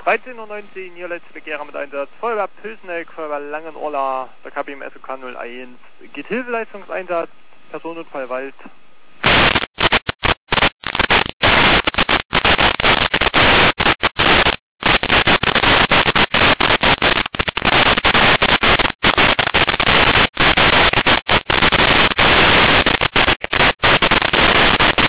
13:19 Uhr, hier letzte Gera mit Einsatz. Feuerwehr Pösneck, Feuerwehr Langenorla, der KBM SOK 01. Geht Hilfeleistungseinsatz, Personenunfall Wald.